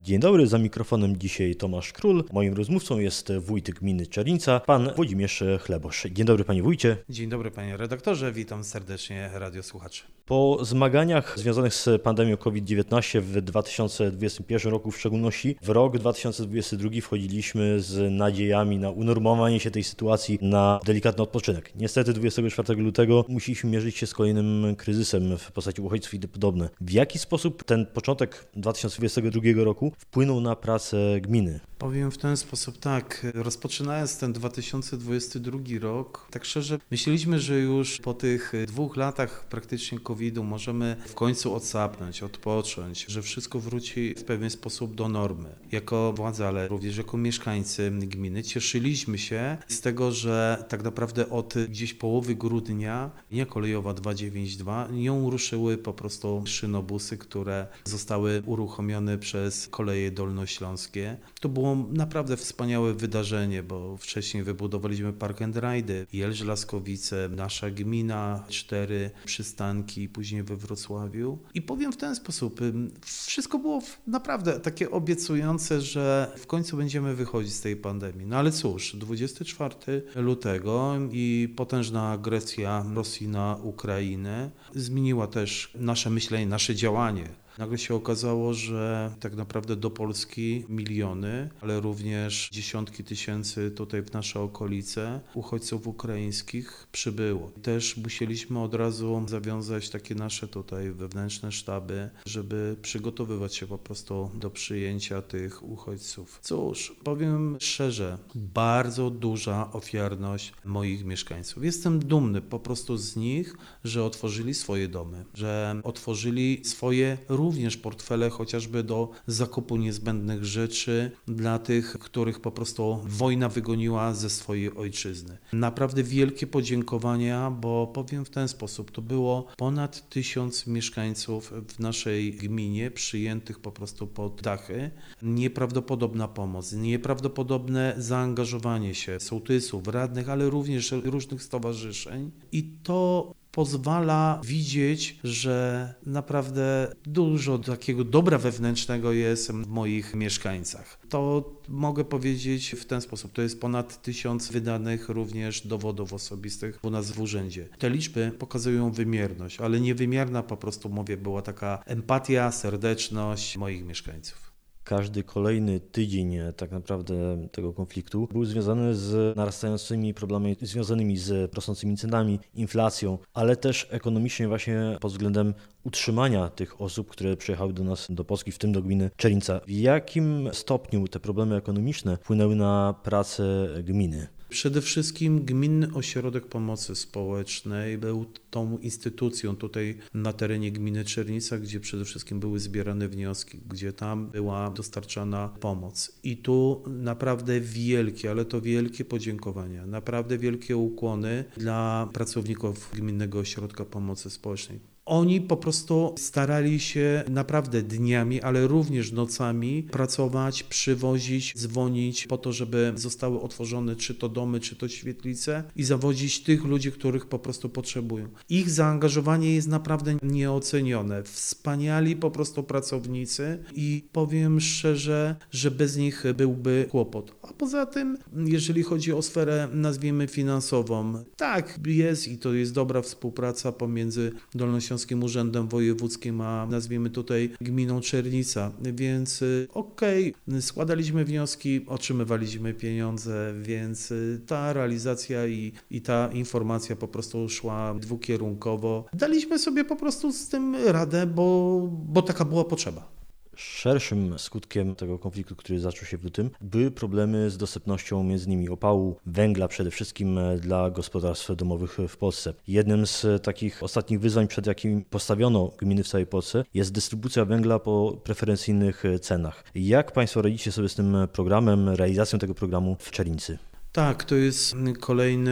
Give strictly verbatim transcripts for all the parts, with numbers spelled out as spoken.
Dzień dobry, za mikrofonem dzisiaj Tomasz Król. Moim rozmówcą jest wójt gminy Czernica, pan Włodzimierz Chlebosz. Dzień dobry, panie wójcie. Dzień dobry, panie redaktorze, witam serdecznie radiosłuchaczy. Po zmaganiach związanych z pandemią COVID dziewiętnaście w dwa tysiące dwudziestym pierwszym roku w szczególności, w rok dwa tysiące dwudziesty drugi wchodziliśmy z nadziejami na unormowanie się tej sytuacji, na delikatny odpoczynek. Niestety dwudziestego czwartego lutego musieliśmy mierzyć się z kolejnym kryzysem w postaci uchodźców i tym podobne. W jaki sposób ten początek dwa tysiące dwudziestego drugiego roku wpłynął na pracę gminy? Powiem w ten sposób tak, rozpoczynając ten dwa tysiące dwudziesty drugi rok, tak szczerze myśleliśmy, że już po tych dwóch latach praktycznie kowida możemy w końcu odsapnąć, odpocząć, że wszystko wróci w pewien sposób do normy. Jako władza, ale również jako mieszkańcy gminy cieszyliśmy się z tego, że tak naprawdę od gdzieś połowy grudnia linia kolejowa dwieście dziewięćdziesiąt dwa, nią ruszyły po prostu szynobusy, które zostały uruchomione przez Koleje Dolnośląskie. To było naprawdę wspaniałe wydarzenie, bo wcześniej wybudowaliśmy Park and Ride, Jelcz-Laskowice, nasza gmina, cztery przystanki, później we Wrocławiu. I powiem w ten sposób, wszystko było naprawdę takie obiecujące, że w końcu będziemy wychodzić z tej pandemii. No ale cóż, dwudziestego czwartego lutego i potężna agresja Rosji na Ukrainę zmieniła też nasze myślenie, nasze działanie. Nagle się okazało, że tak naprawdę do Polski miliony, ale również dziesiątki tysięcy tutaj w nasze okolice uchodźców ukraińskich przybyło. Też musieliśmy od razu zawiązać takie nasze tutaj wewnętrzne sztaby, żeby przygotowywać się po prostu do przyjęcia tych uchodźców. Cóż, powiem szczerze, bardzo duża ofiarność moich mieszkańców. Jestem dumny po prostu z nich, że otworzyli swoje domy, że otworzyli swoje również portfele chociażby do zakupu niezbędnych rzeczy dla tych, których po prostu wojna wygoniła ze swojej ojczyzny. Naprawdę wielkie podziękowania, bo powiem w ten sposób, to było ponad tysiąc mieszkańców w naszej gminie przyjętych po prostu pod dachy. Nieprawdopodobna pomoc, nieprawdopodobne zaangażowanie się sołtysów, radnych, ale również różnych stowarzyszeń i to pozwala widzieć, że naprawdę dużo takiego dobra wewnętrznego jest w moich mieszkańcach. To mogę powiedzieć w ten sposób. To jest ponad tysiąc wydanych również dowodów osobistych u nas w urzędzie. Te liczby pokazują wymierność, ale niewymierna po prostu, mówię, była taka empatia, serdeczność moich mieszkańców. Każdy kolejny tydzień tak naprawdę tego konfliktu był związany z narastającymi problemami związanymi z rosnącymi cenami, inflacją, ale też ekonomicznie właśnie pod względem utrzymania tych osób, które przyjechały do nas, do Polski, w tym do gminy Czernica. W jakim stopniu te problemy ekonomiczne wpłynęły na pracę gminy? Przede wszystkim Gminny Ośrodek Pomocy Społecznej był tą instytucją tutaj na terenie gminy Czernica, gdzie przede wszystkim były zbierane wnioski, gdzie tam była dostarczana pomoc. I tu naprawdę wielkie, ale to wielkie podziękowania, naprawdę wielkie ukłony dla pracowników Gminnego Ośrodka Pomocy Społecznej. Oni po prostu starali się naprawdę dniami, ale również nocami pracować, przywozić, dzwonić po to, żeby zostały otworzone czy to domy, czy to świetlice i zawozić tych ludzi, których po prostu potrzebują. Ich zaangażowanie jest naprawdę nieocenione. Wspaniali po prostu pracownicy i powiem szczerze, że bez nich byłby kłopot. A poza tym, jeżeli chodzi o sferę, nazwijmy finansową, tak jest i to jest dobra współpraca pomiędzy Dolnośląskim Urzędem Wojewódzkim, a nazwijmy tutaj gminą Czernica, więc okej, okay, składaliśmy wnioski, otrzymywaliśmy pieniądze, więc ta realizacja i, i ta informacja po prostu szła dwukierunkowo. Daliśmy sobie po prostu z tym radę, bo, bo taka była potrzeba. Szerszym skutkiem tego konfliktu, który zaczął się w lutym, były problemy z dostępnością między innymi opału, węgla przede wszystkim dla gospodarstw domowych w Polsce. Jednym z takich ostatnich wyzwań, przed jakimi postawiono gminy w całej Polsce, jest dystrybucja węgla po preferencyjnych cenach. Jak Państwo radzicie sobie z tym programem, realizacją tego programu w Czernicy? Tak, to jest kolejny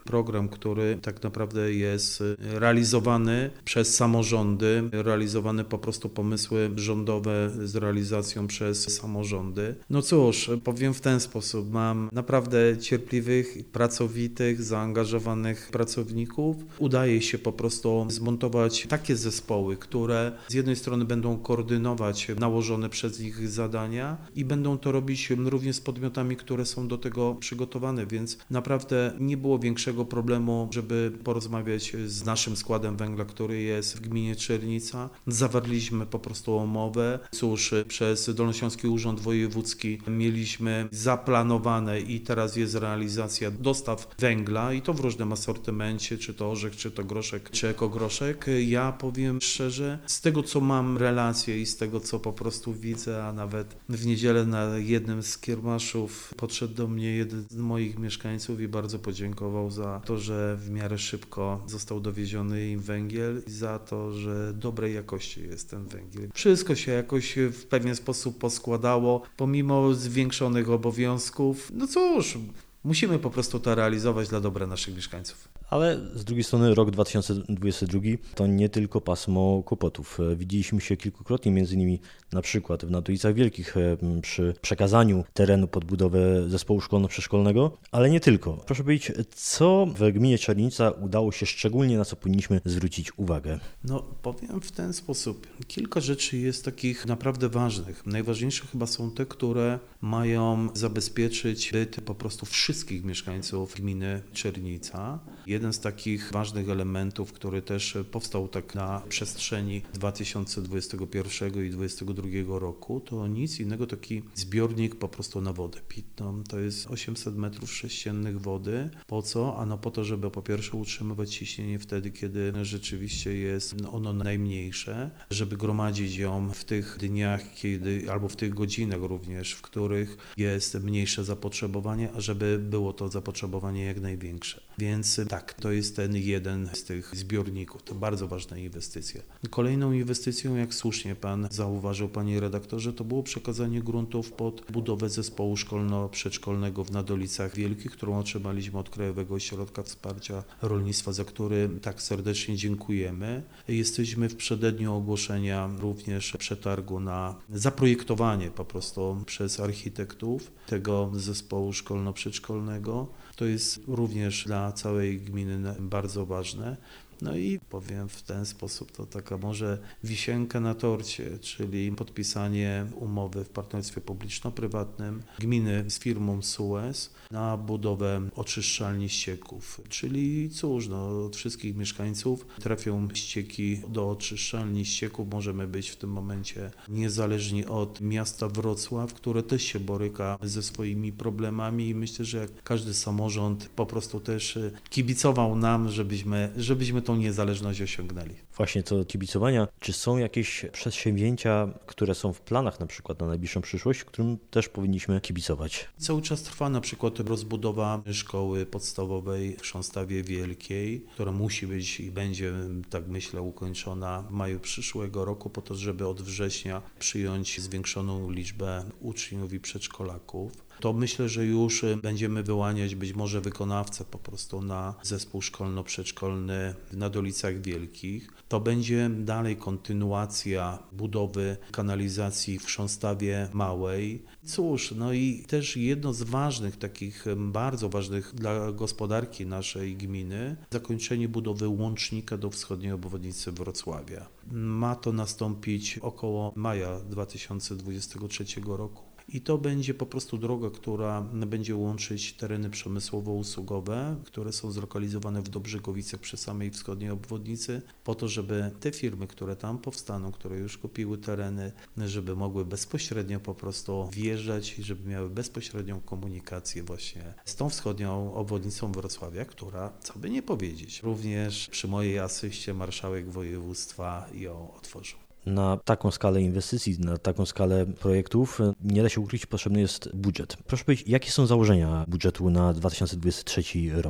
program, który tak naprawdę jest realizowany przez samorządy, realizowane po prostu pomysły rządowe z realizacją przez samorządy. No cóż, powiem w ten sposób, mam naprawdę cierpliwych, pracowitych, zaangażowanych pracowników. Udaje się po prostu zmontować takie zespoły, które z jednej strony będą koordynować nałożone przez nich zadania i będą to robić również z podmiotami, które są do tego przygotowane, więc naprawdę nie było większego problemu, żeby porozmawiać z naszym składem węgla, który jest w gminie Czernica. Zawarliśmy po prostu umowę. Cóż, przez Dolnośląski Urząd Wojewódzki mieliśmy zaplanowane i teraz jest realizacja dostaw węgla i to w różnym asortymencie, czy to orzech, czy to groszek, czy ekogroszek. Ja powiem szczerze, z tego co mam relacje i z tego co po prostu widzę, a nawet w niedzielę na jednym z kiermaszów podszedł do mnie jeden z moich mieszkańców i bardzo podziękował za to, że w miarę szybko został dowieziony im węgiel i za to, że dobrej jakości jest ten węgiel. Wszystko się jakoś w pewien sposób poskładało, pomimo zwiększonych obowiązków. No cóż, musimy po prostu to realizować dla dobra naszych mieszkańców. Ale z drugiej strony rok dwa tysiące dwudziesty drugi to nie tylko pasmo kłopotów. Widzieliśmy się kilkukrotnie, między innymi na przykład w Nadolicach Wielkich przy przekazaniu terenu pod budowę zespołu szkolno-przedszkolnego, ale nie tylko. Proszę powiedzieć, co w gminie Czernica udało się szczególnie, na co powinniśmy zwrócić uwagę? No powiem w ten sposób. Kilka rzeczy jest takich naprawdę ważnych. Najważniejsze chyba są te, które mają zabezpieczyć byt po prostu wszystkich mieszkańców gminy Czernica. Jeden z takich ważnych elementów, który też powstał tak na przestrzeni dwa tysiące dwudziestego pierwszego i dwa tysiące dwudziestego drugiego roku, to nic innego, taki zbiornik po prostu na wodę pitną. To jest osiemset metrów sześciennych wody. Po co? Ano po to, żeby po pierwsze utrzymywać ciśnienie wtedy, kiedy rzeczywiście jest ono najmniejsze, żeby gromadzić ją w tych dniach, kiedy, albo w tych godzinach również, w których jest mniejsze zapotrzebowanie, a żeby było to zapotrzebowanie jak największe. Więc tak, to jest ten jeden z tych zbiorników. To bardzo ważna inwestycja. Kolejną inwestycją, jak słusznie Pan zauważył, Panie redaktorze, to było przekazanie gruntów pod budowę zespołu szkolno-przedszkolnego w Nadolicach Wielkich, którą otrzymaliśmy od Krajowego Ośrodka Wsparcia Rolnictwa, za który tak serdecznie dziękujemy. Jesteśmy w przededniu ogłoszenia również przetargu na zaprojektowanie po prostu przez architektów tego zespołu szkolno-przedszkolnego. To jest również dla całej gminy bardzo ważne. No i powiem w ten sposób, to taka może wisienka na torcie, czyli podpisanie umowy w partnerstwie publiczno-prywatnym gminy z firmą Suez na budowę oczyszczalni ścieków. Czyli cóż, no, od wszystkich mieszkańców trafią ścieki do oczyszczalni ścieków. Możemy być w tym momencie niezależni od miasta Wrocław, które też się boryka ze swoimi problemami i myślę, że jak każdy samorząd po prostu też kibicował nam, żebyśmy, żebyśmy tą niezależność osiągnęli. Właśnie co do kibicowania, czy są jakieś przedsięwzięcia, które są w planach na przykład na najbliższą przyszłość, którym też powinniśmy kibicować? Cały czas trwa na przykład rozbudowa szkoły podstawowej w Chrząstawie Wielkiej, która musi być i będzie, tak myślę, ukończona w maju przyszłego roku po to, żeby od września przyjąć zwiększoną liczbę uczniów i przedszkolaków. To myślę, że już będziemy wyłaniać być może wykonawcę po prostu na zespół szkolno-przedszkolny w Nadolicach Wielkich. To będzie dalej kontynuacja budowy kanalizacji w Chrząstawie Małej. Cóż, no i też jedno z ważnych, takich bardzo ważnych dla gospodarki naszej gminy, zakończenie budowy łącznika do wschodniej obwodnicy Wrocławia. Ma to nastąpić około maja dwa tysiące dwudziestego trzeciego roku. I to będzie po prostu droga, która będzie łączyć tereny przemysłowo-usługowe, które są zlokalizowane w Dobrzegowicach przy samej wschodniej obwodnicy, po to, żeby te firmy, które tam powstaną, które już kupiły tereny, żeby mogły bezpośrednio po prostu wjeżdżać i żeby miały bezpośrednią komunikację właśnie z tą wschodnią obwodnicą Wrocławia, która, co by nie powiedzieć, również przy mojej asyście marszałek województwa ją otworzył. Na taką skalę inwestycji, na taką skalę projektów, nie da się ukryć, potrzebny jest budżet. Proszę powiedzieć, jakie są założenia budżetu na dwa tysiące dwudziesty trzeci rok?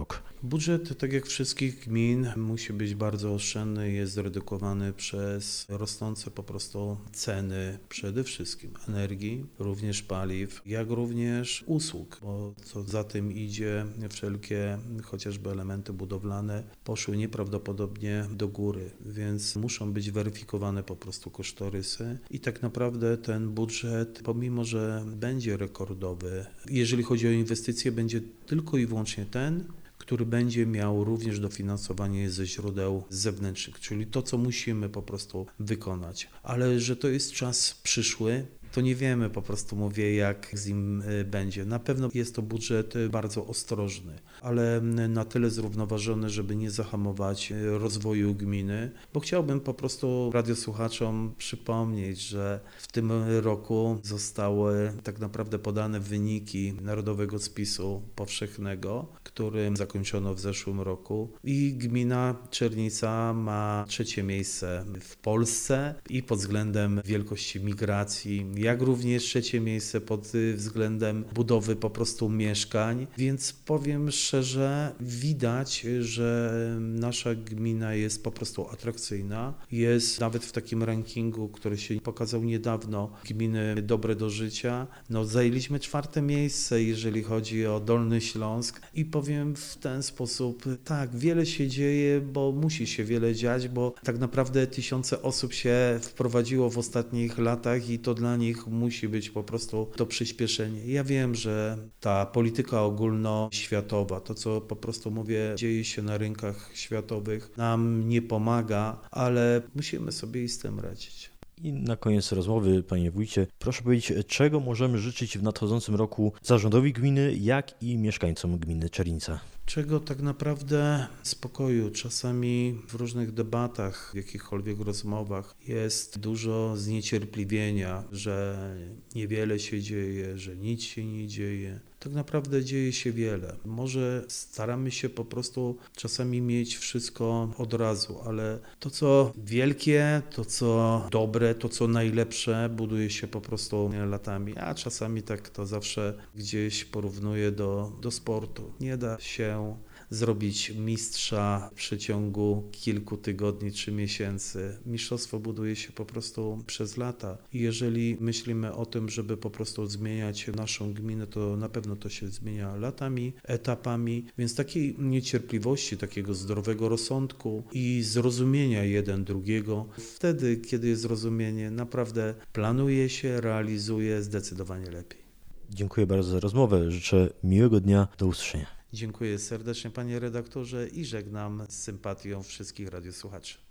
Budżet, tak jak wszystkich gmin, musi być bardzo oszczędny i jest zredukowany przez rosnące po prostu ceny przede wszystkim energii, również paliw, jak również usług, bo co za tym idzie, wszelkie chociażby elementy budowlane poszły nieprawdopodobnie do góry, więc muszą być weryfikowane po prostu kosztorysy i tak naprawdę ten budżet, pomimo że będzie rekordowy, jeżeli chodzi o inwestycje, będzie tylko i wyłącznie ten, który będzie miał również dofinansowanie ze źródeł zewnętrznych, czyli to, co musimy po prostu wykonać. Ale że to jest czas przyszły, to nie wiemy, po prostu mówię, jak z nim będzie. Na pewno jest to budżet bardzo ostrożny, ale na tyle zrównoważony, żeby nie zahamować rozwoju gminy, bo chciałbym po prostu radiosłuchaczom przypomnieć, że w tym roku zostały tak naprawdę podane wyniki Narodowego Spisu Powszechnego, który zakończono w zeszłym roku i gmina Czernica ma trzecie miejsce w Polsce i pod względem wielkości migracji, jak również trzecie miejsce pod względem budowy po prostu mieszkań, więc powiem szczerze, widać, że nasza gmina jest po prostu atrakcyjna, jest nawet w takim rankingu, który się pokazał niedawno, gminy dobre do życia, no zajęliśmy czwarte miejsce, jeżeli chodzi o Dolny Śląsk i powiem w ten sposób, tak, wiele się dzieje, bo musi się wiele dziać, bo tak naprawdę tysiące osób się wprowadziło w ostatnich latach i to dla nich musi być po prostu to przyspieszenie. Ja wiem, że ta polityka ogólnoświatowa, to co po prostu mówię, dzieje się na rynkach światowych, nam nie pomaga, ale musimy sobie i z tym radzić. I na koniec rozmowy, panie wójcie, proszę powiedzieć, czego możemy życzyć w nadchodzącym roku zarządowi gminy, jak i mieszkańcom gminy Czernica? Czego tak naprawdę spokoju. Czasami w różnych debatach, w jakichkolwiek rozmowach jest dużo zniecierpliwienia, że niewiele się dzieje, że nic się nie dzieje. Tak naprawdę dzieje się wiele. Może staramy się po prostu czasami mieć wszystko od razu, ale to co wielkie, to co dobre, to co najlepsze buduje się po prostu latami, a czasami tak to zawsze gdzieś porównuję do, do sportu. Nie da się zrobić mistrza w przeciągu kilku tygodni czy miesięcy. Mistrzostwo buduje się po prostu przez lata. I jeżeli myślimy o tym, żeby po prostu zmieniać naszą gminę, to na pewno to się zmienia latami, etapami, więc takiej niecierpliwości, takiego zdrowego rozsądku i zrozumienia jeden drugiego, wtedy, kiedy jest zrozumienie, naprawdę planuje się, realizuje zdecydowanie lepiej. Dziękuję bardzo za rozmowę. Życzę miłego dnia. Do usłyszenia. Dziękuję serdecznie, panie redaktorze, i żegnam z sympatią wszystkich radiosłuchaczy.